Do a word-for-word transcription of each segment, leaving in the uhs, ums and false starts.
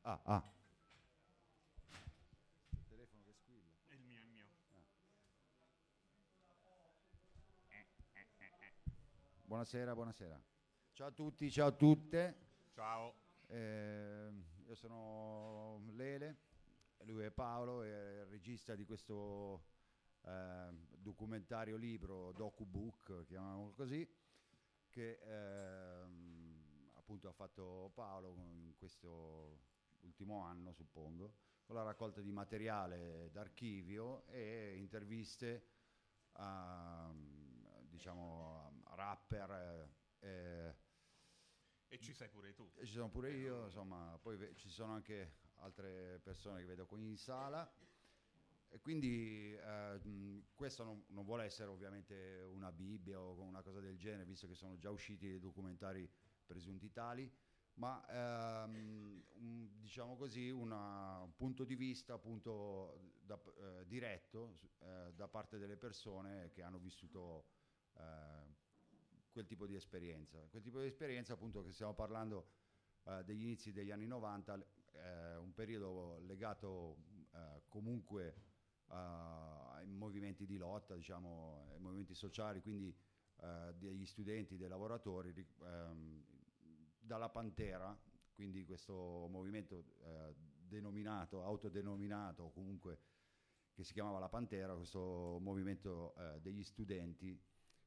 Ah, ah. Il telefono che squilla. È il mio, è il mio. Buonasera, buonasera. Ciao a tutti, ciao a tutte. Ciao. Eh, io sono Lele, lui è Paolo, è il regista di questo eh, documentario libro, docu-book, chiamiamolo così, che ehm, appunto ha fatto Paolo in questo ultimo anno, suppongo, con la raccolta di materiale d'archivio e interviste a, diciamo, a rapper. Eh, E ci sei pure tu. e ci sono pure io, insomma, poi ve- ci sono anche altre persone che vedo qui in sala. E quindi eh, mh, questo non, non vuole essere ovviamente una Bibbia o una cosa del genere, visto che sono già usciti dei documentari presunti tali, ma ehm, un- diciamo così una- un punto di vista appunto da- eh, diretto eh, da parte delle persone che hanno vissuto eh, quel tipo di esperienza. Quel tipo di esperienza appunto che stiamo parlando eh, degli inizi degli anni novanta, eh, un periodo legato eh, comunque eh, ai movimenti di lotta, diciamo, ai movimenti sociali, quindi eh, degli studenti, dei lavoratori, ri- ehm, dalla Pantera, quindi questo movimento eh, denominato, autodenominato, o comunque che si chiamava la Pantera, questo movimento eh, degli studenti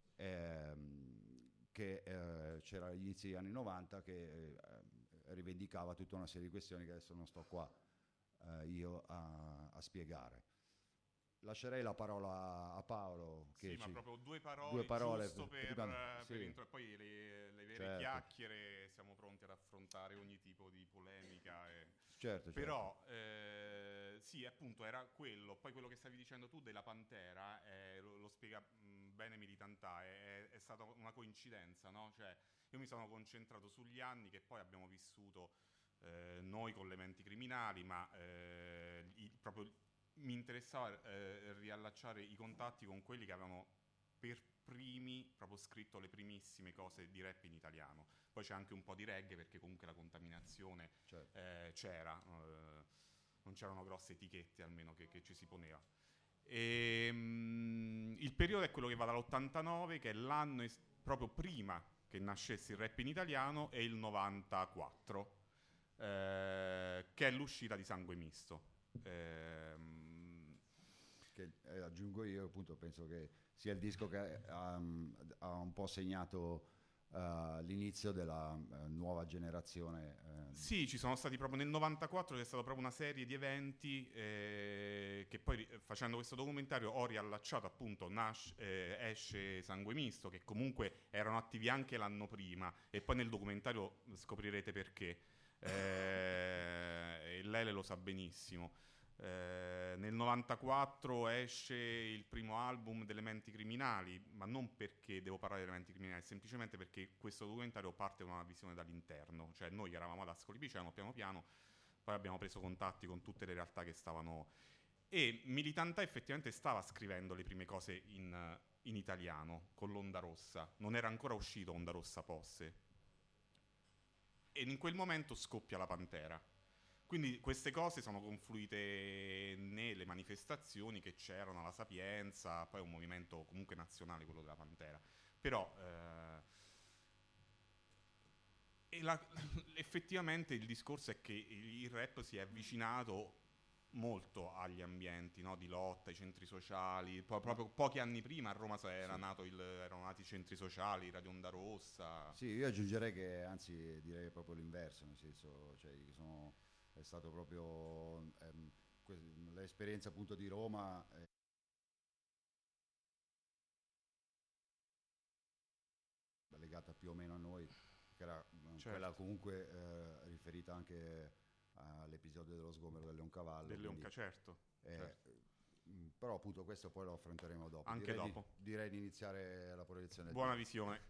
ehm, che eh, c'era agli inizi degli anni novanta, che eh, rivendicava tutta una serie di questioni che adesso non sto qua eh, io a, a spiegare. Lascerei la parola a Paolo che Sì, ma ci... proprio due Due parole, parole giusto per- per, prima... eh, per Sì, intro- poi le, le vere certo, chiacchiere, siamo pronti ad affrontare ogni tipo di polemica. e- certo, certo. Però, eh, sì, appunto, era quello. Poi quello che stavi dicendo tu della Pantera, eh, lo, lo spiega mh, bene Militantà, è, è stata una coincidenza, no? Cioè, io mi sono concentrato sugli anni che poi abbiamo vissuto eh, noi con le menti criminali, ma eh, il- proprio mi interessava eh, riallacciare i contatti con quelli che avevano per primi proprio scritto le primissime cose di rap in italiano. Poi c'è anche un po' di reggae perché comunque la contaminazione Certo. eh, c'era, eh, non c'erano grosse etichette almeno che, che ci si poneva. E, mm, il periodo è quello che va dall'ottantanove, che è l'anno es- proprio prima che nascesse il rap in italiano, e il novantaquattro, eh, che è l'uscita di Sangue Misto. Ehm, Che eh, aggiungo io, appunto, penso che sia il disco che ha, ha un po' segnato eh, l'inizio della eh, nuova generazione. eh, sì, ci sono stati proprio nel novantaquattro, c'è stata proprio una serie di eventi eh, che poi ri- facendo questo documentario ho riallacciato, appunto, Nash, eh, esce Sangue Misto, che comunque erano attivi anche l'anno prima, e poi nel documentario scoprirete perché. Eh, e Lele lo sa benissimo. Eh, nel novantaquattro esce il primo album delle Menti Criminali, ma non perché devo parlare delle Menti Criminali, semplicemente perché questo documentario parte da una visione dall'interno, cioè noi eravamo ad Ascoli Piceno, piano piano, poi abbiamo preso contatti con tutte le realtà che stavano, e Militantà effettivamente stava scrivendo le prime cose in, in italiano con l'Onda Rossa, non era ancora uscito Onda Rossa Posse, e in quel momento scoppia la Pantera. Quindi queste cose sono confluite nelle manifestazioni che c'erano alla Sapienza, poi è un movimento comunque nazionale quello della Pantera. Però eh, e la- effettivamente il discorso è che il rap si è avvicinato molto agli ambienti, no, di lotta, ai centri sociali. Poi, ma proprio pochi anni prima a Roma era sì. nato il- erano nati i centri sociali, Radio Onda Rossa. Sì, io aggiungerei che anzi direi proprio l'inverso, nel senso, cioè, che sono, è stato proprio ehm, que- l'esperienza appunto di Roma è legata più o meno a noi, che era eh, quella Certo, comunque eh, riferita anche all'episodio dello sgombero del Leoncavallo, del quindi Leonca, certo, eh, certo. mh, però appunto questo poi lo affronteremo dopo. Anche Direi di, dopo. direi di iniziare la proiezione del Buona video. visione.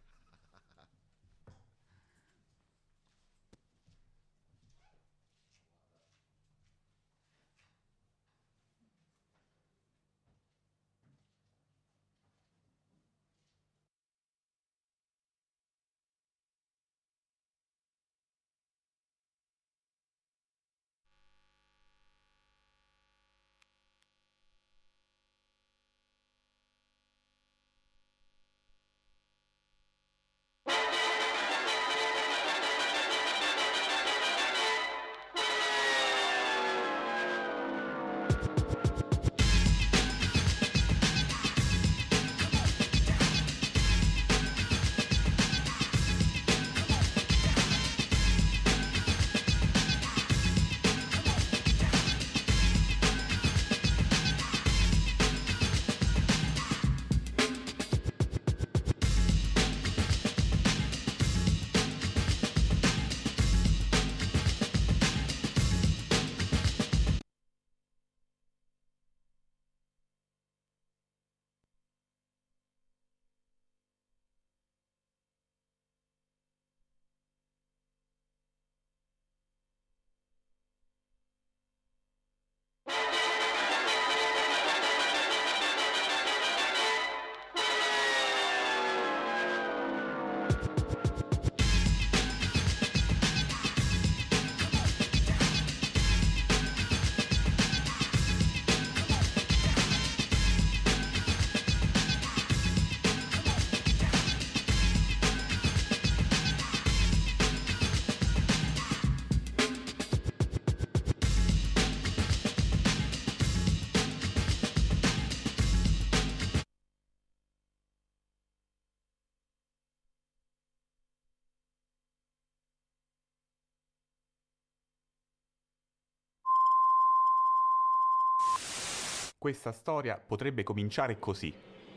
Questa storia potrebbe cominciare così.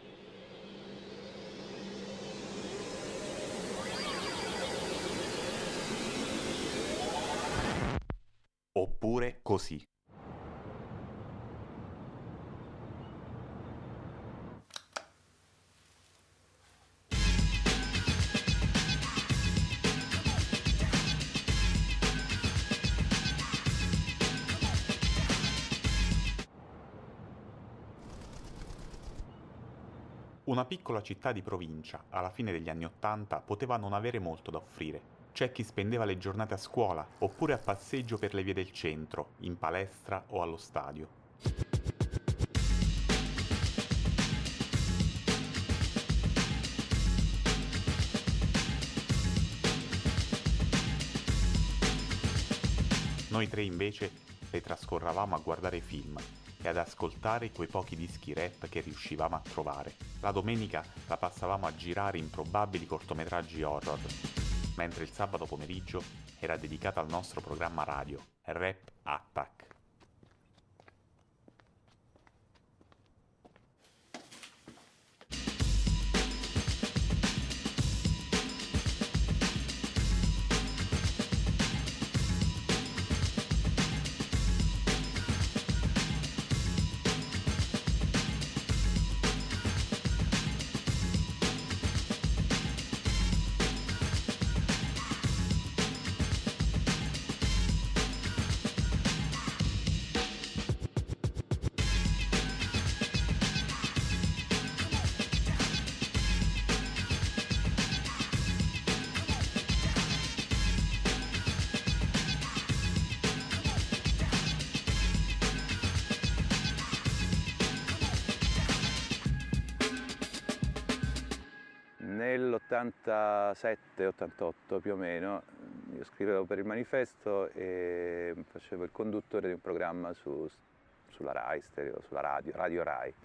Oppure così. Una piccola città di provincia, alla fine degli anni Ottanta, poteva non avere molto da offrire. C'è chi spendeva le giornate a scuola, oppure a passeggio per le vie del centro, in palestra o allo stadio. Noi tre invece le trascorravamo a guardare film e ad ascoltare quei pochi dischi rap che riuscivamo a trovare. La domenica la passavamo a girare improbabili cortometraggi horror, mentre il sabato pomeriggio era dedicato al nostro programma radio, Rap Attack. nell'ottantasette ottantotto più o meno, io scrivevo per il Manifesto e facevo il conduttore di un programma su, sulla Rai Stereo, sulla radio, Radio Rai.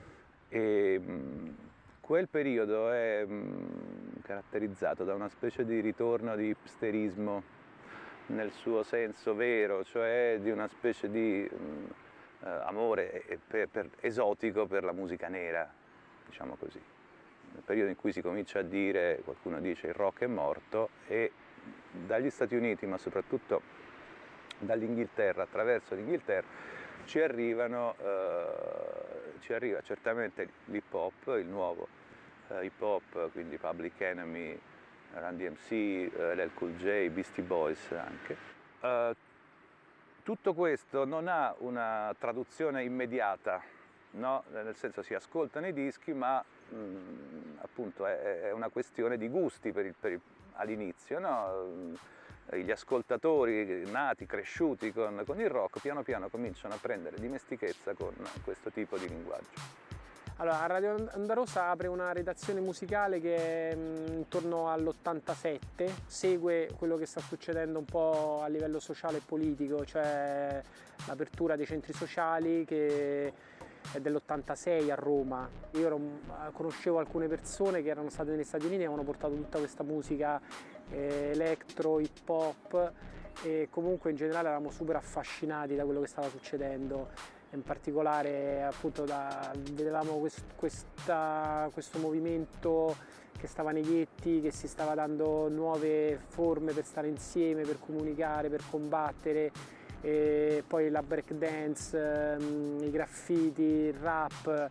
E mh, quel periodo è mh, caratterizzato da una specie di ritorno di hipsterismo nel suo senso vero, cioè di una specie di mh, eh, amore per, per, esotico per la musica nera, diciamo così. Nel periodo in cui si comincia a dire, qualcuno dice il rock è morto, e dagli Stati Uniti, ma soprattutto dall'Inghilterra, attraverso l'Inghilterra, ci arrivano, eh, ci arriva certamente l'hip hop, il nuovo eh, hip hop, quindi Public Enemy, Run D M C, eh, L L Cool J, Beastie Boys anche. Eh, tutto questo non ha una traduzione immediata, no? Nel senso si ascoltano i dischi, ma mh, appunto è, è una questione di gusti per il, per il, all'inizio, no? Gli ascoltatori nati, cresciuti con, con il rock, piano piano cominciano a prendere dimestichezza con questo tipo di linguaggio. Allora, Radio Onda Rossa apre una redazione musicale che è intorno all'ottantasette, segue quello che sta succedendo un po' a livello sociale e politico, cioè l'apertura dei centri sociali che è dell'ottantasei a Roma. Io ero, conoscevo alcune persone che erano state negli Stati Uniti e avevano portato tutta questa musica eh, electro, hip hop, e comunque in generale eravamo super affascinati da quello che stava succedendo. In particolare appunto da, vedevamo quest, questa, questo movimento che stava nei ghetti, che si stava dando nuove forme per stare insieme, per comunicare, per combattere, e poi la breakdance, ehm, i graffiti, il rap.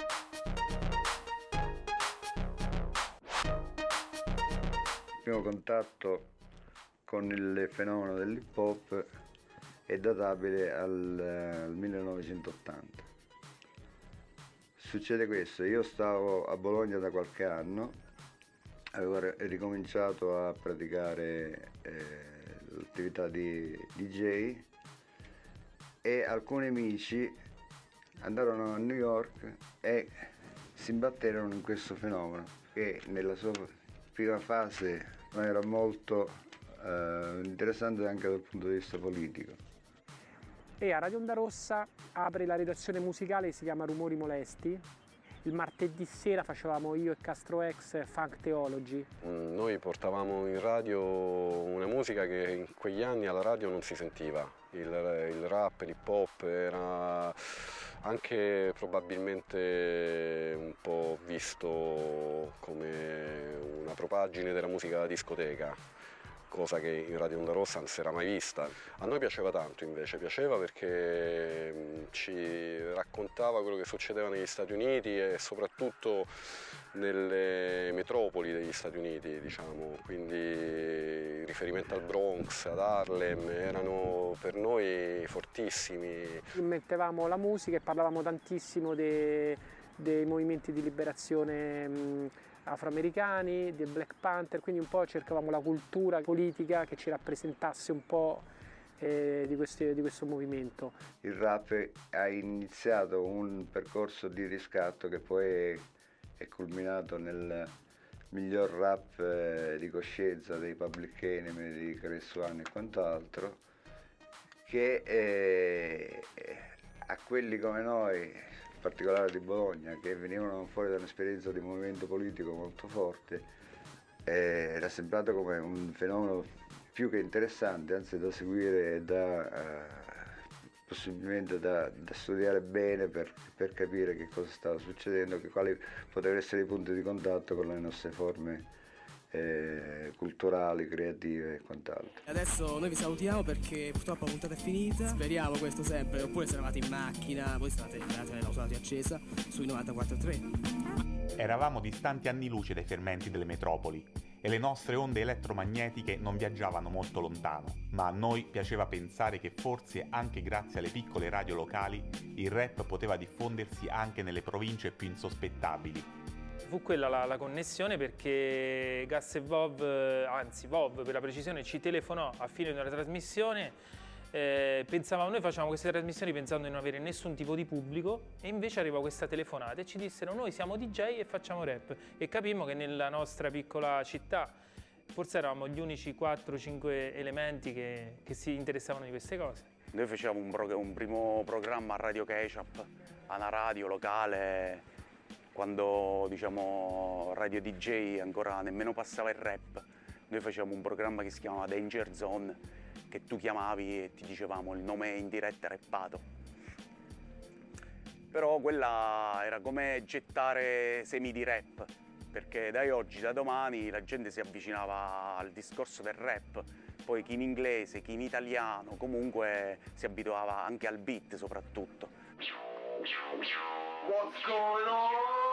Il primo contatto con il fenomeno dell'hip hop è databile al, al millenovecentottanta. Succede questo: io stavo a Bologna da qualche anno, avevo ricominciato a praticare eh, l'attività di D J e alcuni amici andarono a New York e si imbatterono in questo fenomeno che nella sua prima fase non era molto eh, interessante anche dal punto di vista politico. E a Radio Onda Rossa apre la redazione musicale che si chiama Rumori Molesti. Il il martedì sera facevamo io e Castro X Funk Theology. Noi portavamo in radio una musica che in quegli anni alla radio non si sentiva, il, il rap, l'hip hop era anche probabilmente un po' visto come una propaggine della musica da discoteca, cosa che in Radio Onda Rossa non si era mai vista. A noi piaceva tanto invece, piaceva perché ci raccontava quello che succedeva negli Stati Uniti e soprattutto nelle metropoli degli Stati Uniti, diciamo, quindi riferimento al Bronx, ad Harlem, erano per noi fortissimi. Mettevamo la musica e parlavamo tantissimo dei, dei movimenti di liberazione mh, afroamericani, dei Black Panther, quindi un po' cercavamo la cultura politica che ci rappresentasse un po' eh, di, questi, di questo movimento. Il rap ha iniziato un percorso di riscatto che poi è culminato nel miglior rap eh, di coscienza dei Public Enemy, di Chris One e quant'altro, che eh, a quelli come noi, in particolare di Bologna, che venivano fuori da un'esperienza di movimento politico molto forte, eh, era sembrato come un fenomeno più che interessante, anzi da seguire e da eh, possibilmente da, da studiare bene per, per capire che cosa stava succedendo, che quali potevano essere i punti di contatto con le nostre forme eh, culturali, creative e quant'altro. Adesso noi vi salutiamo perché purtroppo la puntata è finita, speriamo questo sempre, oppure se eravate in macchina, voi state l'autoradio accesa sui novantaquattro tre. Eravamo distanti anni luce dai fermenti delle metropoli e le nostre onde elettromagnetiche non viaggiavano molto lontano, ma a noi piaceva pensare che forse anche grazie alle piccole radio locali il rap poteva diffondersi anche nelle province più insospettabili. Fu quella la, la connessione perché Gas e Vov, anzi Vov per la precisione, ci telefonò a fine di una trasmissione. Eh, pensavamo, noi facevamo queste trasmissioni pensando di non avere nessun tipo di pubblico e invece arrivò questa telefonata e ci dissero noi siamo D J e facciamo rap e capimmo che nella nostra piccola città forse eravamo gli unici quattro cinque elementi che, che si interessavano di queste cose. Noi facevamo un, pro, un primo programma a Radio Ketchup, a una radio locale, quando diciamo Radio D J ancora nemmeno passava il rap. Noi facevamo un programma che si chiamava Danger Zone, che tu chiamavi e ti dicevamo il nome in diretta rappato. Però quella era come gettare semi di rap, perché da oggi, da domani, la gente si avvicinava al discorso del rap, poi chi in inglese, chi in italiano, comunque si abituava anche al beat soprattutto. What's going on?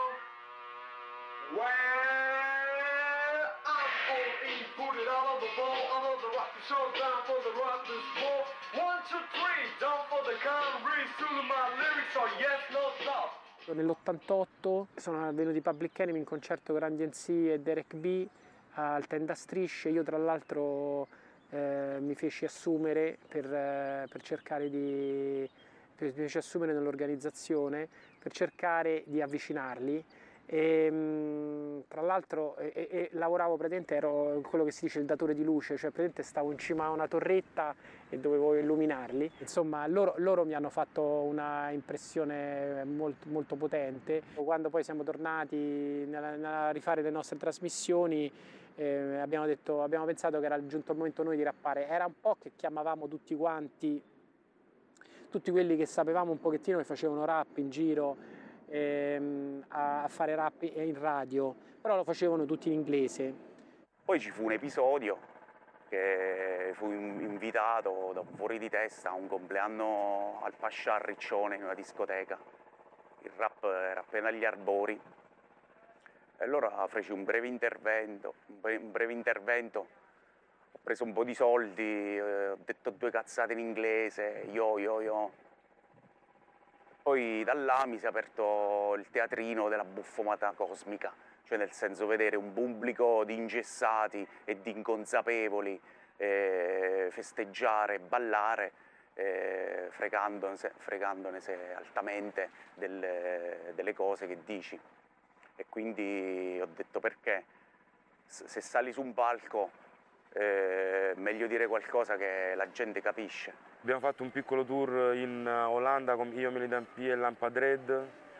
Where I'm only put it all on the ball, I'm on the rock, so down for the rock, the smoke. One, two, three, down for the count, read through my lyrics, so yes, no stop. Nell'ottantotto sono venuti Public Enemy in concerto con Run D M C e Derek B al Tenda Strisce. Io tra l'altro eh, mi feci assumere per, eh, per cercare di per, mi feci assumere nell'organizzazione per cercare di avvicinarli. E, mh, tra l'altro e, e, lavoravo praticamente, ero quello che si dice il datore di luce, cioè praticamente stavo in cima a una torretta e dovevo illuminarli. Insomma loro, loro mi hanno fatto una impressione molto, molto potente. Quando poi siamo tornati nella, a rifare le nostre trasmissioni eh, abbiamo, detto, abbiamo pensato che era giunto il momento noi di rappare. Era un po' che chiamavamo tutti quanti, tutti quelli che sapevamo un pochettino che facevano rap in giro a fare rap in radio, però lo facevano tutti in inglese. Poi ci fu un episodio che fu invitato da fuori di testa a un compleanno al Pascià a Riccione in una discoteca. Il rap era appena agli arbori e allora feci un breve intervento, un breve intervento, ho preso un po' di soldi, ho detto due cazzate in inglese, yo yo yo. Poi da là mi si è aperto il teatrino della buffomata cosmica, cioè nel senso vedere un pubblico di ingessati e di inconsapevoli eh, festeggiare, ballare, eh, fregandone, fregandone altamente delle, delle cose che dici. E quindi ho detto perché se sali su un palco è meglio dire qualcosa che la gente capisce. Abbiamo fatto un piccolo tour in Olanda con io, Militant P e Lampadred,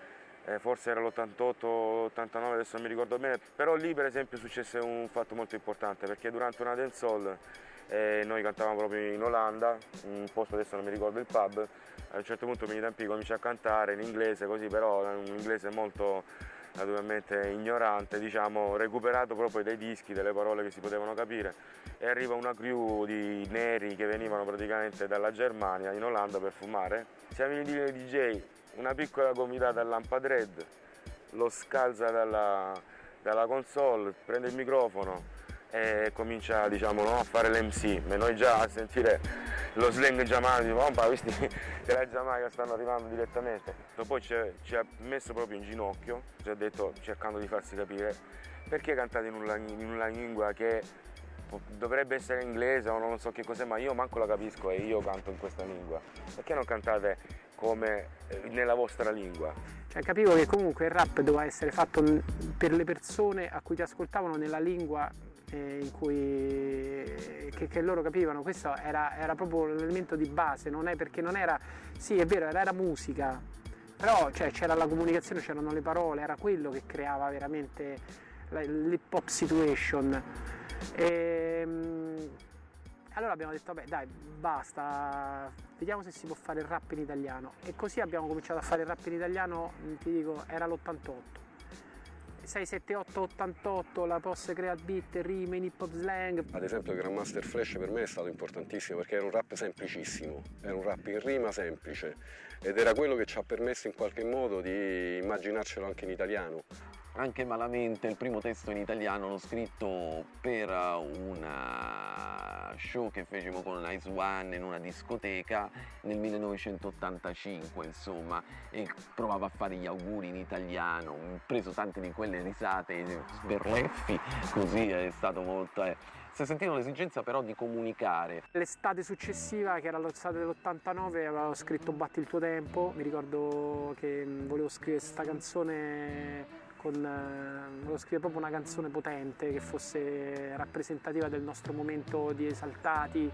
eh, forse era l'ottantotto ottantanove, adesso non mi ricordo bene, però lì per esempio successe un fatto molto importante, perché durante una dancehall eh, noi cantavamo proprio in Olanda, un posto adesso non mi ricordo il pub, a un certo punto Militan P comincia a cantare in inglese così, però un inglese molto naturalmente ignorante, diciamo, recuperato proprio dai dischi, delle parole che si potevano capire, e arriva una crew di neri che venivano praticamente dalla Germania in Olanda per fumare. Siamo in D J, una piccola gomitata a lampadred, lo scalza dalla, dalla console, prende il microfono e comincia, diciamo, no, a fare l'M C, ma noi già a sentire lo slang giamaicano, oh, questi della Giamaica stanno arrivando direttamente. Poi ci, ci ha messo proprio in ginocchio, ci ha detto, cercando di farsi capire, perché cantate in una, in una lingua che dovrebbe essere inglese o non so che cos'è, ma io manco la capisco e io canto in questa lingua. Perché non cantate come nella vostra lingua? Cioè, capivo che comunque il rap doveva essere fatto per le persone a cui ti ascoltavano nella lingua eh, in cui che, che loro capivano. Questo era, era proprio l'elemento di base, non è perché non era, sì è vero, era, era musica, però cioè, c'era la comunicazione, c'erano le parole, era quello che creava veramente l'hip hop situation. E, allora abbiamo detto vabbè dai basta, vediamo se si può fare il rap in italiano, e così abbiamo cominciato a fare il rap in italiano. Ti dico, era l'ottantotto, sei sette otto ottantotto, la Posse crea il beat, rime in hip hop slang. Ad esempio Grandmaster Flash per me è stato importantissimo perché era un rap semplicissimo, era un rap in rima semplice ed era quello che ci ha permesso in qualche modo di immaginarcelo anche in italiano. Anche malamente il primo testo in italiano l'ho scritto per una show che fecimo con Nice One in una discoteca nel millenovecentottantacinque, insomma, e provavo a fare gli auguri in italiano, ho preso tante di quelle risate sberleffi, così è stato molto... Eh. Si è sentito l'esigenza però di comunicare. L'estate successiva, che era l'estate dell'ottantanove, avevo scritto Batti il tuo tempo, mi ricordo che volevo scrivere questa canzone con, volevo scrivere proprio una canzone potente che fosse rappresentativa del nostro momento di esaltati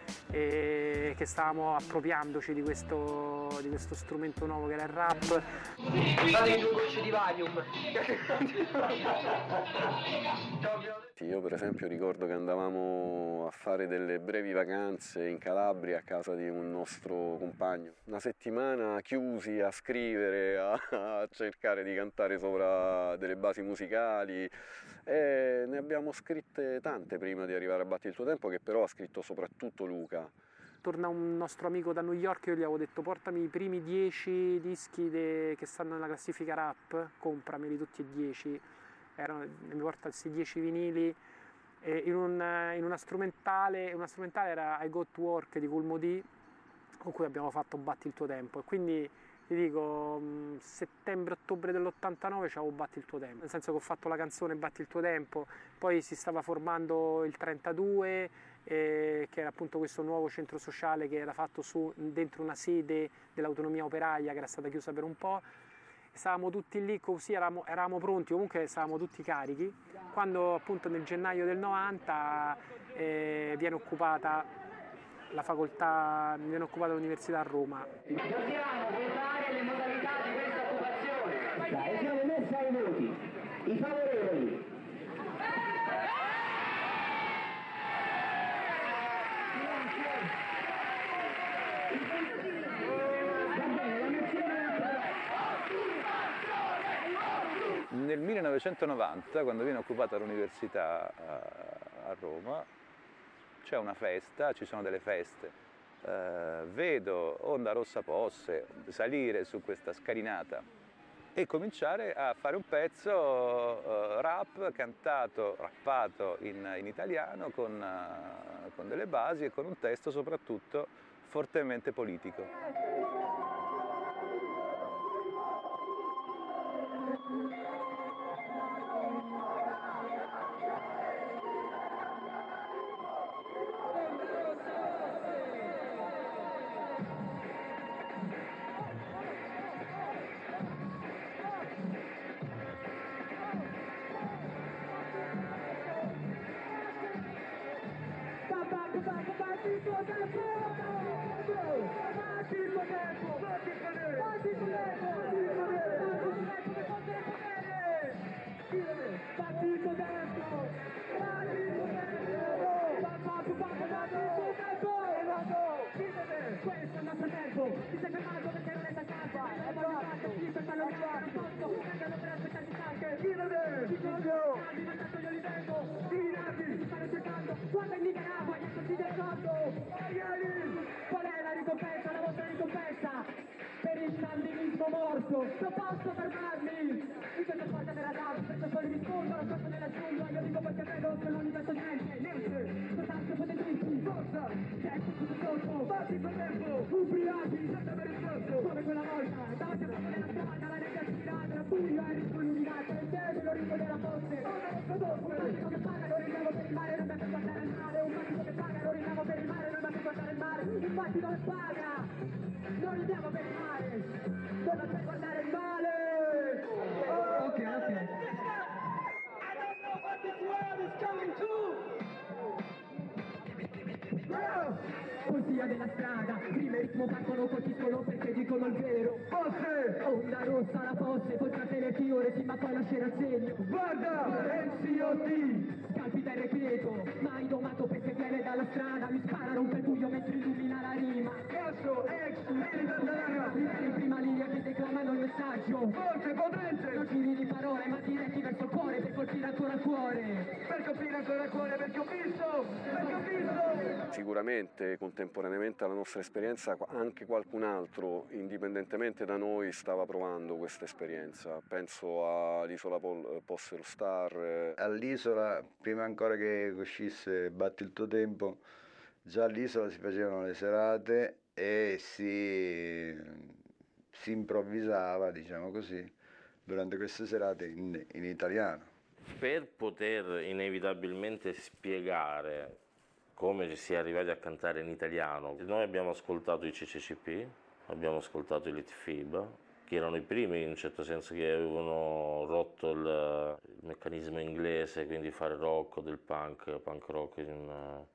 e che stavamo appropriandoci di questo, di questo strumento nuovo che era il rap. Fate due gocce di Valium. Io per esempio ricordo che andavamo a fare delle brevi vacanze in Calabria a casa di un nostro compagno, una settimana chiusi a scrivere, a, a cercare di cantare sopra delle basi musicali, e ne abbiamo scritte tante prima di arrivare a Batti il tuo tempo, che però ha scritto soprattutto Luca. Torna un nostro amico da New York, io gli avevo detto portami i primi dieci dischi de, che stanno nella classifica rap, comprameli tutti e dieci. Erano, mi porta questi dieci vinili, e in, un, in una strumentale, una strumentale era I Got to Work di Kool Moe Dee, con cui abbiamo fatto Batti il tuo tempo, e quindi ti dico settembre-ottobre dell'ottantanove c'avevo Batti il tuo tempo, nel senso che ho fatto la canzone Batti il tuo tempo, poi si stava formando il trentadue, eh, che era appunto questo nuovo centro sociale che era fatto su, dentro una sede dell'autonomia operaia che era stata chiusa per un po'. Stavamo tutti lì così, eravamo, eravamo pronti, comunque stavamo tutti carichi, quando appunto nel gennaio del novanta eh, viene occupata la facoltà, viene occupata l'università a Roma. Dobbiamo votare le modalità di questa occupazione. Dai, siamo messi ai voti. I favorevoli. Nel millenovecentonovanta, quando viene occupata l'università a Roma, c'è una festa, ci sono delle feste. Eh, vedo Onda Rossa Posse salire su questa scalinata e cominciare a fare un pezzo eh, rap cantato, rappato in, in italiano con, uh, con delle basi e con un testo soprattutto fortemente politico. Batti il tuo tempo! Batti il tuo tempo! Batti il tuo tempo! arriva, il posto, vengono per aspettare stanche, vive, Ciccio, io li vengo, divinati, mi stanno cercando, guarda in Nicaragua, gli così del conto, Arieli, qual è la ricompensa, la vostra ricompensa, per il sandinismo morto, non posso fermarmi, in questa porta della data, spesso solo rispondo, lo sotto nella giungla, io dico perché vedo che l'universo niente, niente, soltanto potentisti, forza, tempo tutto sotto, batti per tempo, ubriachi, senza avere il posto, come quella volta, davanti a me nella strada, la neve aspirata, la buia è illuminata, il cielo l'origine della fosse, un batico che paga, lo rinviamo per il mare, non mi per guardare il mare, un batico che paga, lo rinviamo per il mare, non mi per guardare il mare, un batico che paga, lo rinviamo per il mare, non mi per guardare il mare. Ok, ok. I don't know what this world is coming to. Poesia della strada, prima ritmo partono, colpiscono perché dicono il vero. Fosse! Onda rossa la fosse, poi trattenerti ore sì ma poi lascerà il segno. Guarda! M C O T! Scalpita il requieto, mai domato perché viene dalla strada, mi spara, rompe il buio mentre illumina la rima. Esso, ex, militantara! In prima linea che declamano il messaggio. Forte, potente! Non giri di parole ma diretti verso il cuore per colpire ancora il cuore. Per colpire ancora il cuore perché ho visto! Perché ho visto! Sicuramente contemporaneamente alla nostra esperienza anche qualcun altro, indipendentemente da noi, stava provando questa esperienza. Penso all'Isola Possero Star. All'Isola, prima ancora che uscisse Batti il tuo tempo, già all'Isola si facevano le serate e si, si improvvisava, diciamo così, durante queste serate in, in italiano. Per poter inevitabilmente spiegare come ci si è arrivati a cantare in italiano, noi abbiamo ascoltato i C C C P, abbiamo ascoltato i Litfiba, che erano i primi in un certo senso che avevano rotto il, il meccanismo inglese, quindi fare rock del punk, punk rock in,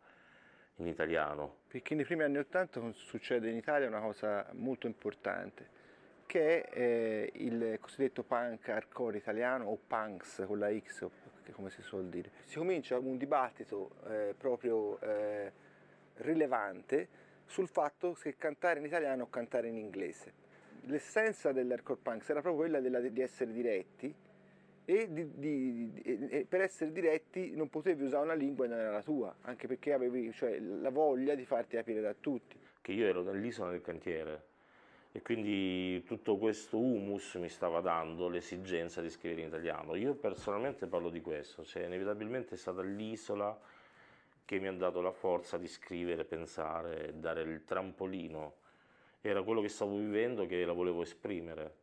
in italiano. Perché nei primi anni Ottanta succede in Italia una cosa molto importante, che è eh, il cosiddetto punk hardcore italiano, o punks con la X, come si suol dire. Si comincia un dibattito eh, proprio eh, rilevante sul fatto se cantare in italiano o cantare in inglese. L'essenza dell'hardcore punk era proprio quella della, di essere diretti e, di, di, di, e per essere diretti non potevi usare una lingua che non era la tua, anche perché avevi, cioè, la voglia di farti capire da tutti. Che io ero nell'isola del cantiere e quindi tutto questo humus mi stava dando l'esigenza di scrivere in italiano. Io personalmente parlo di questo, cioè inevitabilmente è stata l'isola che mi ha dato la forza di scrivere, pensare, dare il trampolino. Era quello che stavo vivendo che la volevo esprimere.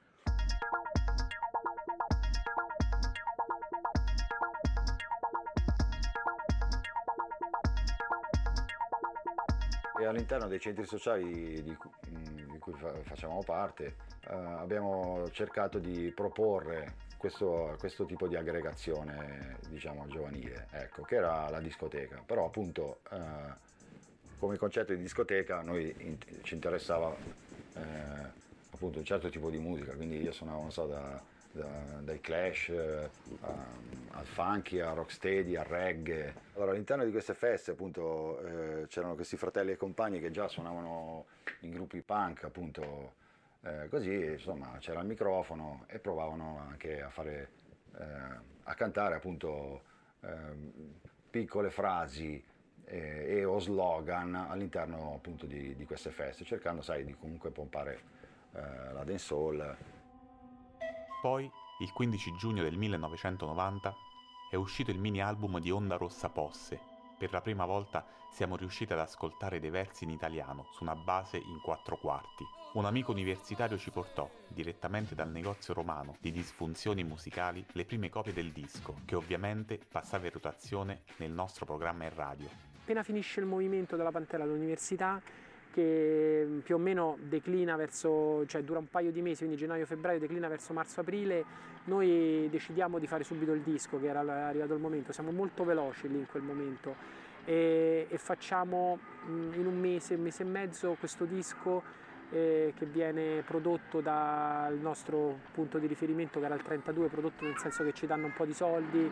E all'interno dei centri sociali di cui, di cui facciamo parte eh, abbiamo cercato di proporre questo, questo tipo di aggregazione, diciamo, giovanile, ecco, che era la discoteca. Però appunto eh, come concetto di discoteca a noi in, ci interessava eh, appunto un certo tipo di musica, quindi io suonavo so, da, da, dai Clash eh, al funky, al rocksteady, al reggae. Allora all'interno di queste feste appunto eh, c'erano questi fratelli e compagni che già suonavano in gruppi punk, appunto eh, così, insomma c'era il microfono e provavano anche a fare eh, a cantare appunto eh, piccole frasi e, e o slogan all'interno appunto di, di queste feste, cercando sai di comunque pompare eh, la dancehall. Poi, il quindici giugno del millenovecentonovanta, è uscito il mini album di Onda Rossa Posse. Per la prima volta siamo riusciti ad ascoltare dei versi in italiano, su una base in quattro quarti. Un amico universitario ci portò, direttamente dal negozio romano di disfunzioni musicali, le prime copie del disco, che ovviamente passava in rotazione nel nostro programma in radio. Appena finisce il movimento della Pantera all'università, che più o meno declina verso, cioè dura un paio di mesi, quindi gennaio-febbraio, declina verso marzo-aprile, noi decidiamo di fare subito il disco, che era arrivato il momento, siamo molto veloci lì in quel momento e, e facciamo in un mese, un mese e mezzo questo disco eh, che viene prodotto dal nostro punto di riferimento che era il trentadue, prodotto nel senso che ci danno un po' di soldi.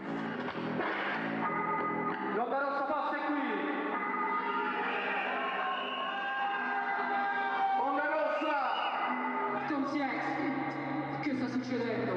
L'Onda Rossa Posse qui! Onda Rossa! Comme si explique que ça succedendo.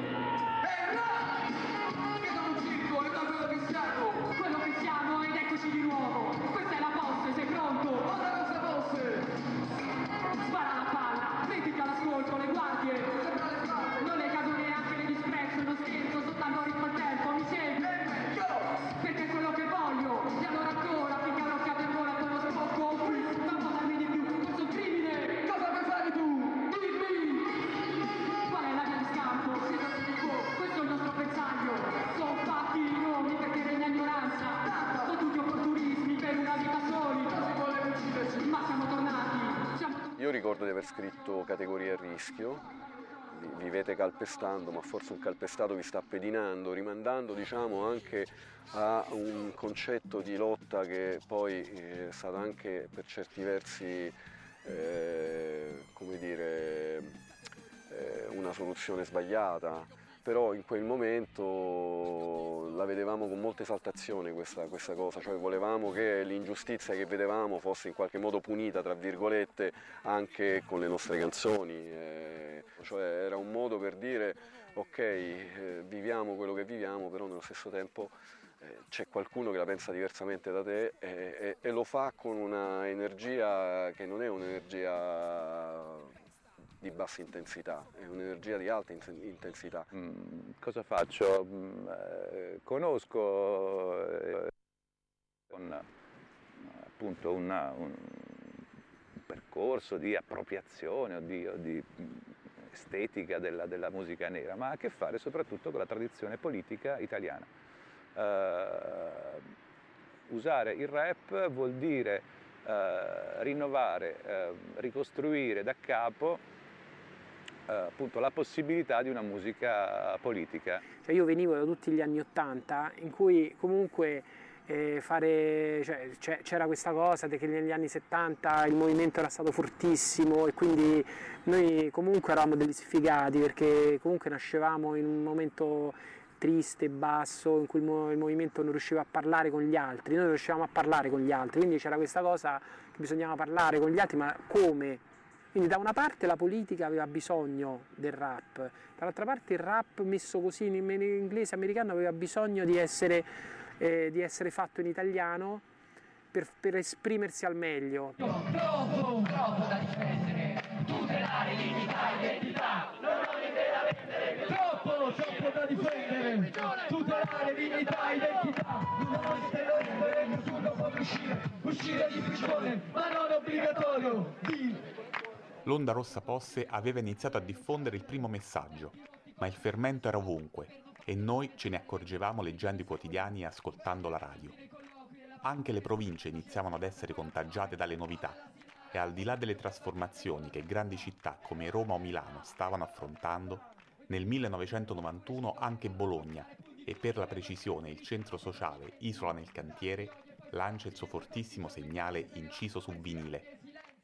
È rap! Che non un circo, è da quello che siamo! Quello che siamo ed eccoci di nuovo! Questa è la Posse, sei pronto? Cosa è questa Posse? Spara la palla, critica l'ascolto, le guardie! Sembra le spalle! Non è caso neanche le disprezzo, non scherzo, soltanto a ritmo il tempo, mi segui? Perché è quello che voglio! E allora ancora, finché l'occhiato in gola con lo sbocco, qui, non può darmi di più, questo è un crimine! Cosa vuoi fare tu? Dimmi! Qual è la via di scampo? Siete al tuo, questo è il nostro pensaglio! Sono fatti i nomi perché regna ignoranza! Sono tutti opportunismi per una vita soli! Ma siamo tornati! Siamo tornati! Io ricordo di aver scritto Categoria a rischio, vivete calpestando, ma forse un calpestato vi sta pedinando, rimandando diciamo anche a un concetto di lotta che poi è stato anche per certi versi eh, come dire, eh, una soluzione sbagliata, però in quel momento la vedevamo con molta esaltazione questa, questa cosa, cioè volevamo che l'ingiustizia che vedevamo fosse in qualche modo punita, tra virgolette, anche con le nostre canzoni, eh, cioè era un modo per dire ok, eh, viviamo quello che viviamo, però nello stesso tempo eh, c'è qualcuno che la pensa diversamente da te e, e, e lo fa con una energia che non è un'energia di bassa intensità, è un'energia di alta intensità. Mm, cosa faccio? Mm, eh, conosco eh, con appunto una, un, un percorso di appropriazione o di, o di estetica della, della musica nera, ma ha a che fare soprattutto con la tradizione politica italiana. Uh, usare il rap vuol dire uh, rinnovare, uh, ricostruire da capo Uh, appunto la possibilità di una musica politica. Cioè io venivo da tutti gli anni Ottanta in cui comunque eh, fare, cioè, c'era questa cosa che negli anni settanta il movimento era stato fortissimo e quindi noi comunque eravamo degli sfigati perché comunque nascevamo in un momento triste, basso, in cui il, il movimento non riusciva a parlare con gli altri, noi non riuscivamo a parlare con gli altri, quindi c'era questa cosa che bisognava parlare con gli altri, ma come? Quindi da una parte la politica aveva bisogno del rap, dall'altra parte il rap messo così in inglese americano aveva bisogno di essere, eh, di essere fatto in italiano per, per esprimersi al meglio. Troppo, troppo da difendere, tutelare dignità e identità, l'onore da vendere. Troppo, troppo da difendere, tutelare dignità e identità, l'onore da vendere, nessuno può uscire, uscire di prigione, ma non obbligatorio. Di... L'Onda Rossa Posse aveva iniziato a diffondere il primo messaggio, ma il fermento era ovunque e noi ce ne accorgevamo leggendo i quotidiani e ascoltando la radio. Anche le province iniziavano ad essere contagiate dalle novità e al di là delle trasformazioni che grandi città come Roma o Milano stavano affrontando, nel millenovecentonovantuno anche Bologna, e per la precisione il centro sociale Isola nel Cantiere, lancia il suo fortissimo segnale inciso su vinile.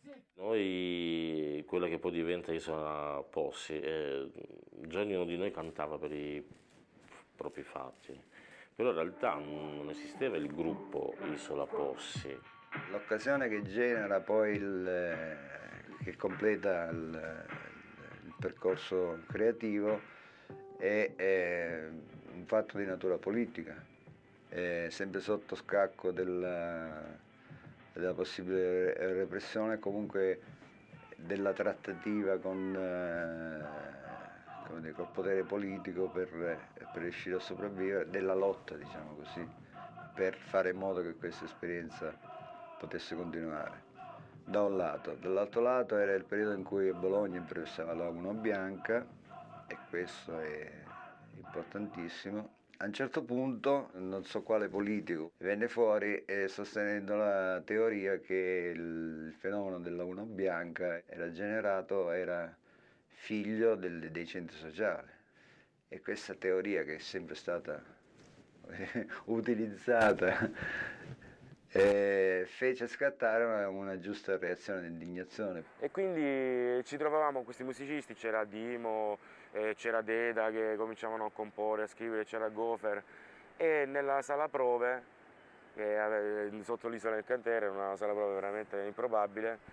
Noi, quella che poi diventa Isola Posse, eh, già ognuno di noi cantava per i propri fatti, però in realtà non esisteva il gruppo Isola Posse. L'occasione che genera poi, il, che completa il, il percorso creativo è, è un fatto di natura politica, è sempre sotto scacco della... della possibile repressione e comunque della trattativa con, eh, come dire, col potere politico per, per riuscire a sopravvivere, della lotta, diciamo così, per fare in modo che questa esperienza potesse continuare. Da un lato, dall'altro lato era il periodo in cui a Bologna impressava la Laguna Bianca e questo è importantissimo. A un certo punto, non so quale politico, venne fuori eh, sostenendo la teoria che il fenomeno della Laguna Bianca era generato, era figlio del, dei centri sociali. E questa teoria, che è sempre stata eh, utilizzata, eh, fece scattare una, una giusta reazione di indignazione. E quindi ci trovavamo con questi musicisti, c'era Dimo, eh, c'era Deda che cominciavano a comporre, a scrivere, c'era Gofer, e nella sala prove, che sotto l'Isola del Cantiere, una sala prove veramente improbabile,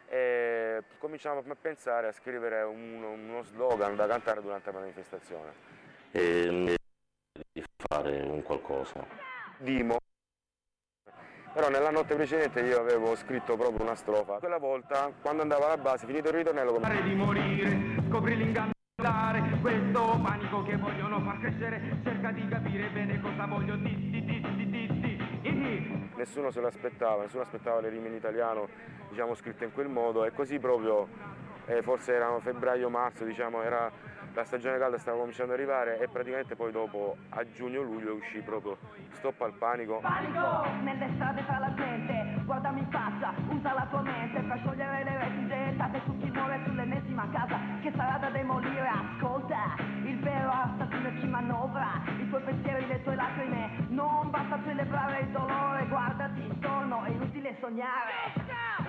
e cominciamo a pensare a scrivere un, uno slogan da cantare durante la manifestazione. E di fare un qualcosa. Dimo. Però nella notte precedente io avevo scritto proprio una strofa. Quella volta, quando andavo alla base, finito il ritornello... Come... di morire, scopri l'ingannare, questo panico che vogliono far crescere, cerca di capire bene cosa voglio di, di, di, di, di, di. Nessuno se l'aspettava, nessuno aspettava le rime in italiano, diciamo, scritte in quel modo, e così proprio, eh, forse era febbraio-marzo, diciamo, era... La stagione calda stava cominciando ad arrivare e praticamente poi dopo a giugno-luglio uscì proprio Stop al panico. Panico nelle strade tra la gente, guardami in faccia, usa la tua mente per sciogliere le reti gettate su chi muore sull'ennesima casa che sarà da demolire. Ascolta, il vero assassino ci manovra, i tuoi pensieri, le tue lacrime, non basta celebrare il dolore, guardati intorno, è inutile sognare. Stop,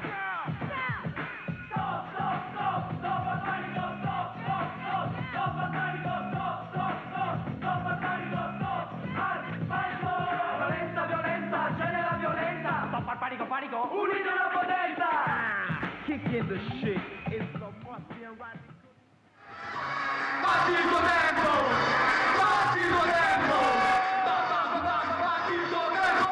stop, stop, stop al panico, stop, stop, stop, stop al panico, stop, stop, stop, stop al panico, stop al panico. Violenza, violenza, genera violenza, stop al panico, panico, unite una potenza. Kick in the shit, it's the Bosnian radical. Batti il tuo tempo, batti il tuo tempo, batti il tuo tempo,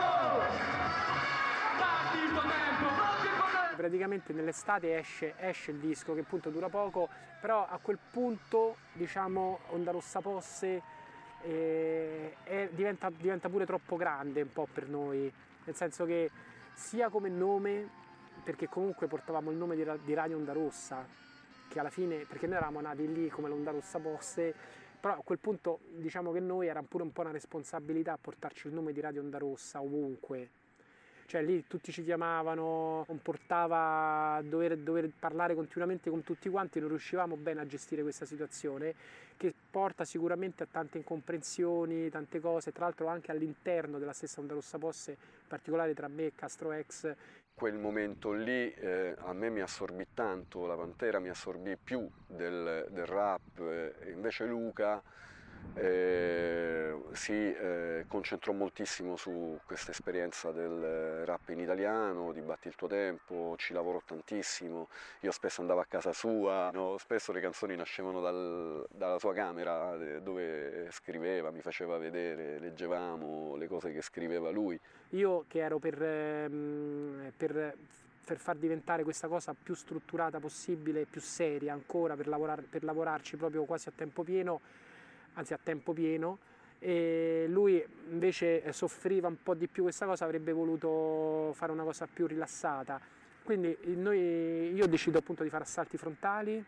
batti il tuo tempo, batti il tuo tempo. Praticamente nell'estate esce, esce il disco, che appunto dura poco, però a quel punto, diciamo, Onda Rossa Posse eh, è, diventa, diventa pure troppo grande un po' per noi, nel senso che sia come nome, perché comunque portavamo il nome di, di Radio Onda Rossa, che alla fine, perché noi eravamo nati lì come l'Onda Rossa Posse, però a quel punto diciamo che noi era pure un po' una responsabilità a portarci il nome di Radio Onda Rossa ovunque. Cioè lì tutti ci chiamavano, comportava a dover, dover parlare continuamente con tutti quanti, non riuscivamo bene a gestire questa situazione che porta sicuramente a tante incomprensioni, tante cose, tra l'altro anche all'interno della stessa Onda Rossa Posse, in particolare tra me e Castro X. Quel momento lì eh, a me mi assorbì tanto, la Pantera mi assorbì più del, del rap, eh, invece Luca Eh, si eh, concentrò moltissimo su questa esperienza del rap in italiano, di Batti il tuo tempo, ci lavorò tantissimo, io spesso andavo a casa sua, no? Spesso le canzoni nascevano dal, dalla sua camera dove scriveva, mi faceva vedere, leggevamo le cose che scriveva lui. Io che ero per, per, per far diventare questa cosa più strutturata possibile, più seria ancora, per, lavorar, per lavorarci proprio quasi a tempo pieno, anzi a tempo pieno, e lui invece soffriva un po' di più questa cosa, avrebbe voluto fare una cosa più rilassata. Quindi noi, io decido appunto di fare Assalti Frontali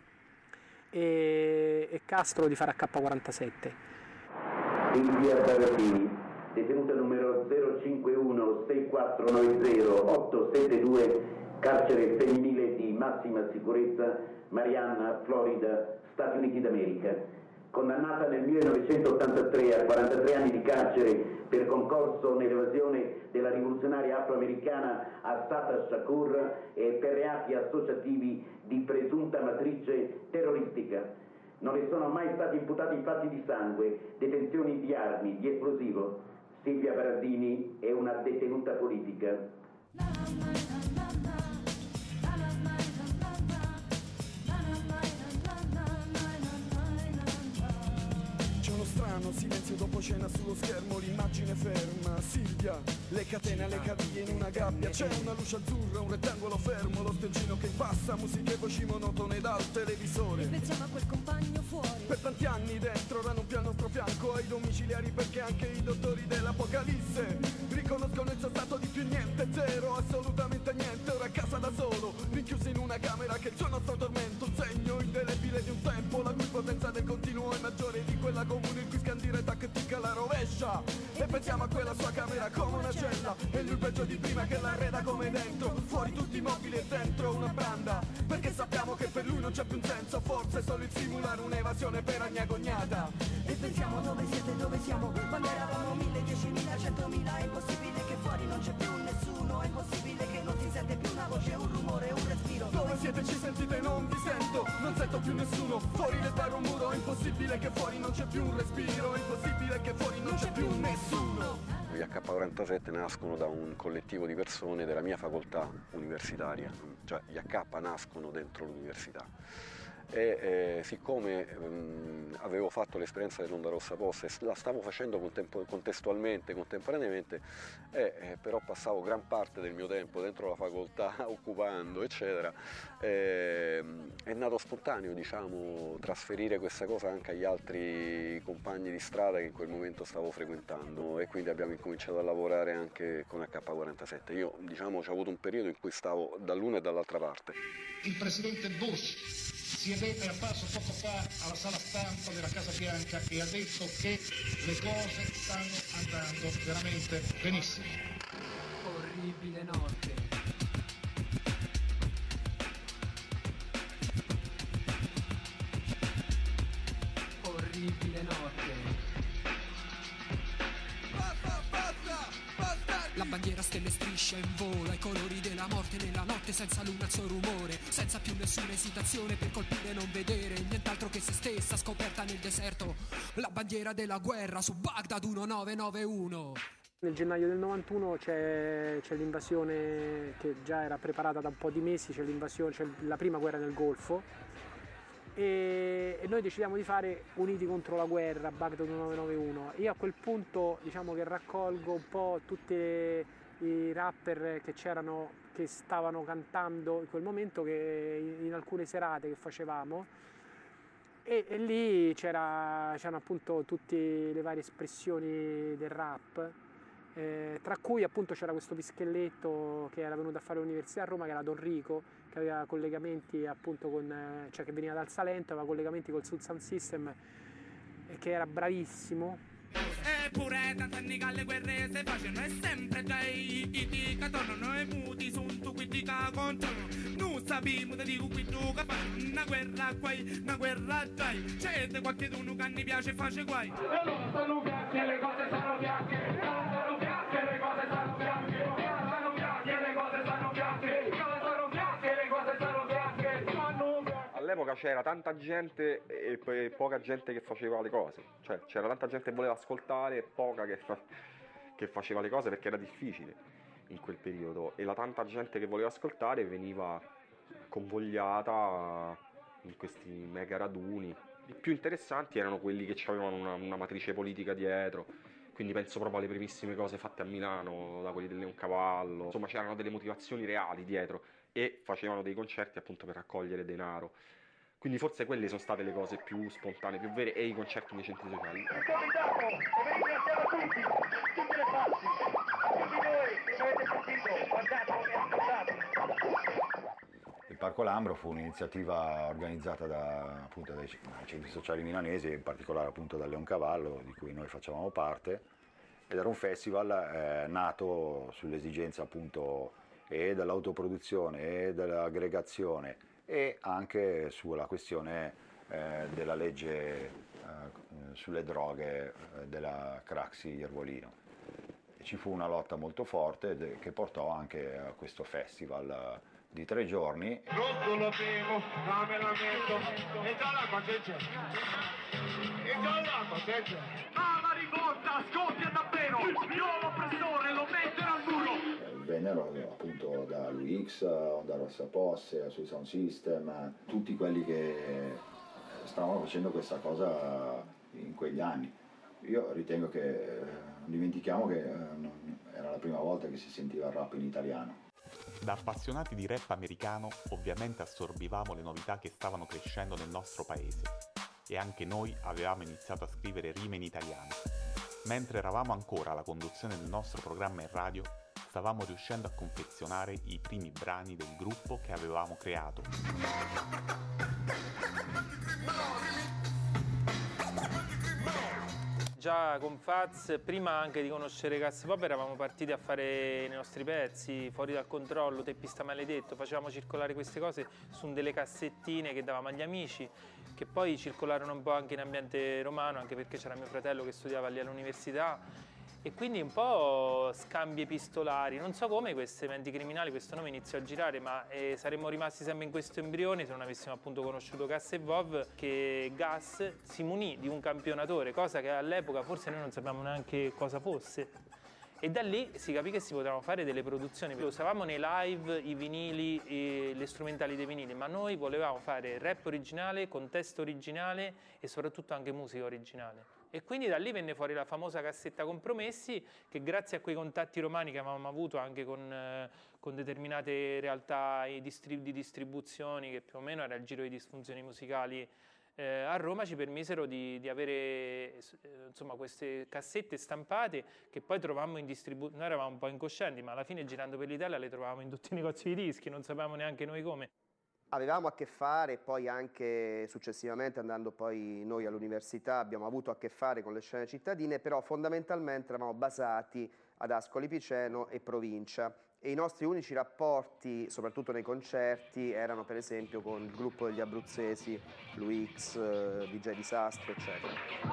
e, e Castro di fare A K quarantasette. In via Barattini, detenuta numero zero cinque uno sei quattro nove zero otto sette due, carcere femminile di massima sicurezza, Marianna, Florida, Stati Uniti d'America. Condannata nel millenovecentottantatré a quarantatré anni di carcere per concorso nell'evasione della rivoluzionaria afroamericana Assata Shakur e per reati associativi di presunta matrice terroristica. Non le sono mai stati imputati fatti di sangue, detenzioni di armi, di esplosivo. Silvia Berardini è una detenuta politica. Strano silenzio dopo cena sullo schermo, l'immagine ferma. Silvia, le catene alle caviglie in una gabbia. C'è una luce azzurra, un rettangolo fermo, lo stercino che passa, musiche e voci monotone dal televisore. Pensiamo a quel compagno fuori. Per tanti anni dentro, ora non più al nostro fianco, ai domiciliari perché anche i dottori dell'apocalisse riconoscono il suo stato di più niente, zero, assolutamente niente. Ora a casa da solo, rinchiuso in una camera che è il suo nostro tormento, un segno indelebile di un tempo, la cui potenza del continuo è maggiore di quella comune in cui scandire tattica la rovescia. E pensiamo a quella sua camera come una cella, e lui il peggio di prima che l'arreda come dentro, fuori tutti i mobili e dentro una branda, perché sappiamo che per lui non c'è più un senso, forse è solo il simulare un'evasione per ogni agognata. E pensiamo dove siete, dove siamo, quando eravamo mille, diecimila, centomila, è impossibile che fuori non c'è più nessuno, è impossibile che non si sente più una voce, un rumore, un respiro. Dove siete, ci sentite, non vi sento, non sento più nessuno, fuori restare un muro, è impossibile che fuori non c'è più un respiro, è impossibile che fuori non c'è più nessuno. Gli H quarantasette nascono da un collettivo di persone della mia facoltà universitaria, cioè gli A K nascono dentro l'università. E eh, siccome ehm, avevo fatto l'esperienza dell'Onda Rossa Posse, la stavo facendo contempo- contestualmente, contemporaneamente, e eh, però passavo gran parte del mio tempo dentro la facoltà, occupando, eccetera, eh, è nato spontaneo, diciamo, trasferire questa cosa anche agli altri compagni di strada che in quel momento stavo frequentando, e quindi abbiamo incominciato a lavorare anche con A K quarantasette. Io, diciamo, ho avuto un periodo in cui stavo dall'una e dall'altra parte. Il presidente Bush si è apparso poco fa alla sala stampa della Casa Bianca e ha detto che le cose stanno andando veramente benissimo. Orribile notte. Orribile notte. La bandiera stelle striscia in volo ai colori della morte nella notte, senza luna il suo rumore, senza più nessuna esitazione per colpire e non vedere nient'altro che se stessa scoperta nel deserto. La bandiera della guerra su Baghdad millenovecentovantuno. Nel gennaio del novantuno c'è, c'è l'invasione che già era preparata da un po' di mesi, c'è l'invasione, c'è la prima guerra nel Golfo. E, e noi decidiamo di fare Uniti contro la guerra, Baghdad millenovecentonovantuno. Io a quel punto, diciamo, che raccolgo un po' tutti i rapper che c'erano, che stavano cantando in quel momento, che in, in alcune serate che facevamo, e, e lì c'era, c'erano appunto tutte le varie espressioni del rap, eh, tra cui appunto c'era questo Pischelletto che era venuto a fare l'università a Roma, che era Don Rico, che aveva collegamenti appunto con, cioè che veniva dal Salento, aveva collegamenti col Sud Sound System, e che era bravissimo. Eppure tant'anni che alle guerre si facciano e sempre già i chiti che tornano e muti sono tu quindi che contano. Non sappiamo di qui tu che fanno una guerra qua, una guerra già. C'è qualche uno che ne piace face guai. E allora stanno bianche, le cose stanno bianche, stanno bianche, le cose stanno bianche, stanno bianche, le cose stanno bianche. All'epoca c'era tanta gente e poi poca gente che faceva le cose, cioè c'era tanta gente che voleva ascoltare e poca che, fa- che faceva le cose, perché era difficile in quel periodo, e la tanta gente che voleva ascoltare veniva convogliata in questi mega raduni. I più interessanti erano quelli che avevano una, una matrice politica dietro, quindi penso proprio alle primissime cose fatte a Milano da quelli del Leoncavallo. Insomma, c'erano delle motivazioni reali dietro e facevano dei concerti appunto per raccogliere denaro. Quindi forse quelle sono state le cose più spontanee, più vere, e i concerti nei centri sociali. Il comitato, e vi ringraziamo a tutti, tutte le parti, a tutti voi che avete sentito, guardato e ascoltato. Il Parco Lambro fu un'iniziativa organizzata da, appunto, dai centri sociali milanesi, in particolare appunto da Leoncavallo, di cui noi facevamo parte, ed era un festival eh, nato sull'esigenza appunto e dell'autoproduzione e dell'aggregazione, e anche sulla questione eh, della legge eh, sulle droghe eh, della Craxi Iervolino. E ci fu una lotta molto forte de- che portò anche a questo festival eh, di tre giorni. Non lo bevo, ma me la metto, e già l'acqua c'è c'è, e già l'acqua c'è c'è. Ah, la rivolta scoppia davvero, io l'oppressore lo metterò al muro. Vennero appunto da Lui X, Onda Rossa Posse, Sud Sound System, tutti quelli che stavano facendo questa cosa in quegli anni. Io ritengo che, non dimentichiamo che era la prima volta che si sentiva il rap in italiano. Da appassionati di rap americano, ovviamente assorbivamo le novità che stavano crescendo nel nostro paese, e anche noi avevamo iniziato a scrivere rime in italiano. Mentre eravamo ancora alla conduzione del nostro programma in radio, stavamo riuscendo a confezionare i primi brani del gruppo che avevamo creato. Già con Faz, prima anche di conoscere Gas Pop, eravamo partiti a fare i nostri pezzi, Fuori dal controllo, Teppista maledetto, facevamo circolare queste cose su delle cassettine che davamo agli amici, che poi circolarono un po' anche in ambiente romano, anche perché c'era mio fratello che studiava lì all'università, e quindi un po' scambi epistolari. Non so come queste menti criminali, questo nome iniziò a girare, ma eh, saremmo rimasti sempre in questo embrione se non avessimo appunto conosciuto Gas e Vov, che Gas si munì di un campionatore, cosa che all'epoca forse noi non sapevamo neanche cosa fosse. E da lì si capì che si potevano fare delle produzioni. Usavamo nei live i vinili, e le strumentali dei vinili, ma noi volevamo fare rap originale, con testo originale e soprattutto anche musica originale. E quindi da lì venne fuori la famosa cassetta Compromessi, che grazie a quei contatti romani che avevamo avuto anche con, eh, con determinate realtà di distribuzioni, che più o meno era il giro di disfunzioni musicali eh, a Roma, ci permisero di, di avere eh, insomma, queste cassette stampate che poi trovammo in distribuzione. Noi eravamo un po' incoscienti, ma alla fine girando per l'Italia le trovavamo in tutti i negozi di dischi, non sapevamo neanche noi come. Avevamo a che fare, poi anche successivamente andando poi noi all'università abbiamo avuto a che fare con le scene cittadine, però fondamentalmente eravamo basati ad Ascoli Piceno e provincia, e i nostri unici rapporti, soprattutto nei concerti, erano per esempio con il gruppo degli abruzzesi, Lui X, D J Disastro, eccetera.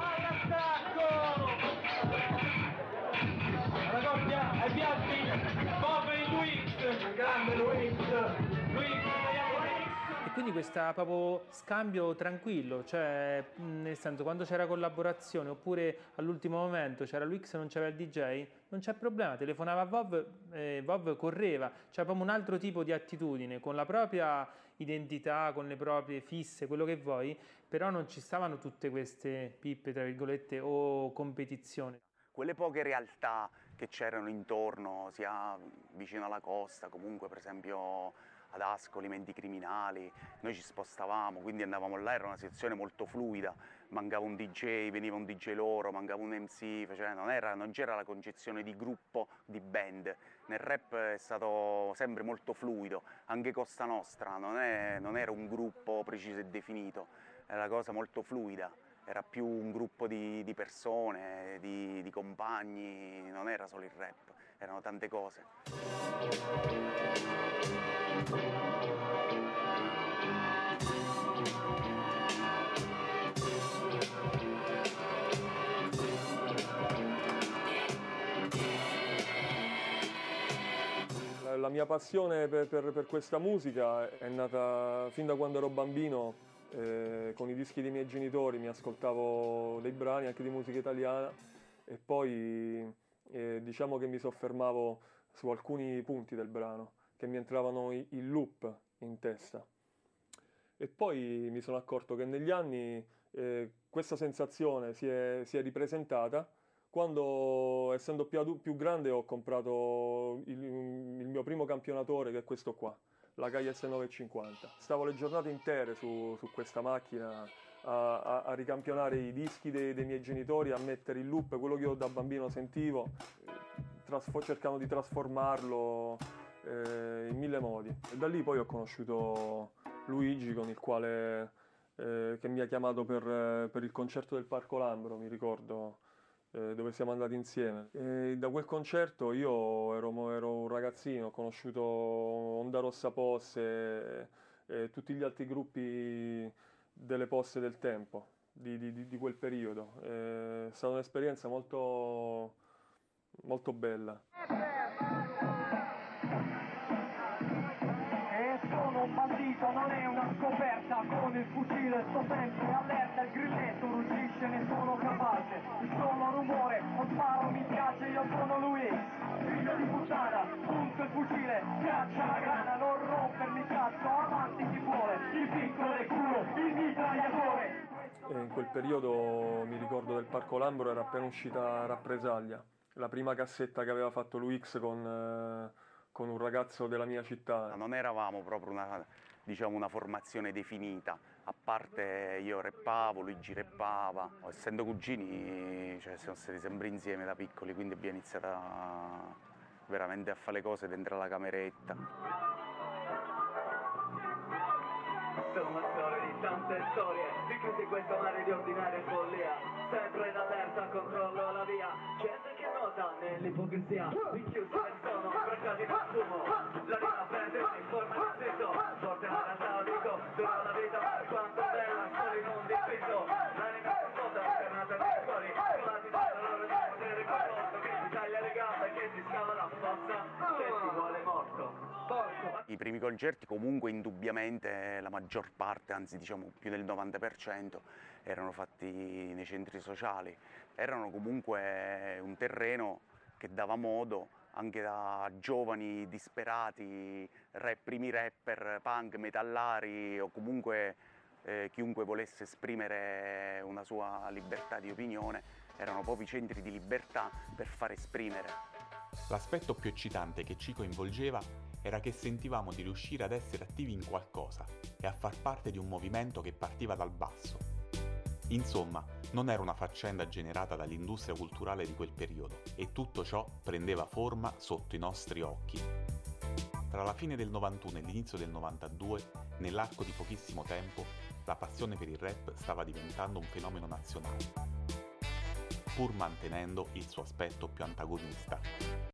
La coppia ai piatti, Bob e Lui X, grande Lui X, Lui X. E quindi questo proprio scambio tranquillo, cioè nel senso quando c'era collaborazione oppure all'ultimo momento c'era lui che non c'era il D J, non c'è problema, telefonava a Vov, eh, Vov correva, c'era proprio un altro tipo di attitudine, con la propria identità, con le proprie fisse, quello che vuoi, però non ci stavano tutte queste pippe, tra virgolette, o competizioni. Quelle poche realtà che c'erano intorno, sia vicino alla costa, comunque per esempio ad Ascoli, Menti Criminali, noi ci spostavamo, quindi andavamo là, era una situazione molto fluida, mancava un D J, veniva un D J loro, mancava un M C, cioè non, era, non c'era la concezione di gruppo, di band. Nel rap è stato sempre molto fluido, anche Costa Nostra non, è, non era un gruppo preciso e definito, era una cosa molto fluida, era più un gruppo di, di persone, di, di compagni, non era solo il rap, erano tante cose. La mia passione per, per, per questa musica è nata fin da quando ero bambino, eh, con i dischi dei miei genitori mi ascoltavo dei brani anche di musica italiana e poi eh, diciamo che mi soffermavo su alcuni punti del brano che mi entravano in loop in testa. E poi mi sono accorto che negli anni eh, questa sensazione si è, si è ripresentata quando, essendo più, più grande, ho comprato il, il mio primo campionatore, che è questo qua, la K S novecentocinquanta. Stavo le giornate intere su, su questa macchina a, a, a ricampionare i dischi dei, dei miei genitori, a mettere in loop quello che io da bambino sentivo, trasfo- cercando di trasformarlo eh, in mille modi. E da lì poi ho conosciuto Luigi, con il quale eh, che mi ha chiamato per, per il concerto del Parco Lambro, mi ricordo, eh, dove siamo andati insieme. E da quel concerto io ero, ero un ragazzino, ho conosciuto Onda Rossa Posse e, e tutti gli altri gruppi delle posse del tempo, di, di, di quel periodo. È stata un'esperienza molto, molto bella. Sono un bandito, non è una scoperta, con il fucile sto sempre allerta, il grilletto ruggisce, ne sono capace, il solo rumore, non sparo, mi piace, io sono lui, figlio di puttana, punto il fucile, caccia la grana, non rompermi cazzo, avanti chi vuole, il piccolo del culo, il mitragliatore. E in quel periodo, mi ricordo, del Parco Lambro era appena uscita Rappresaglia, la prima cassetta che aveva fatto Lui X con... Eh, con un ragazzo della mia città. Non eravamo proprio una, diciamo, una formazione definita, a parte io rappavo, Luigi rappava, essendo cugini, cioè, siamo stati sempre insieme da piccoli, quindi abbiamo iniziato a, veramente a fare le cose dentro la cameretta. Sono una storia di tante storie, richiusi questo mare di ordinaria follia, sempre in allerta, controllo la via, gente che nota nell'ipocrisia, rinchiusi nel sono, bracciati nel fumo, la vita prende in forma di stesso, forte ma realtà dico, dura la vita per quanto bella, solo in un dipinto, l'anima si svuota, alternata nei cuori, colati dalla loro di potere corrotto, che si taglia le gambe, che si scava la fossa, se si vuole morto. I primi concerti comunque indubbiamente la maggior parte, anzi diciamo più del novanta per cento, erano fatti nei centri sociali, erano comunque un terreno che dava modo anche a giovani disperati, rap, primi rapper, punk, metallari o comunque eh, chiunque volesse esprimere una sua libertà di opinione, erano proprio i centri di libertà per far esprimere. L'aspetto più eccitante che ci coinvolgeva era che sentivamo di riuscire ad essere attivi in qualcosa e a far parte di un movimento che partiva dal basso. Insomma, non era una faccenda generata dall'industria culturale di quel periodo e tutto ciò prendeva forma sotto i nostri occhi. Tra la fine del novantuno e l'inizio del novantadue, nell'arco di pochissimo tempo, la passione per il rap stava diventando un fenomeno nazionale, pur mantenendo il suo aspetto più antagonista.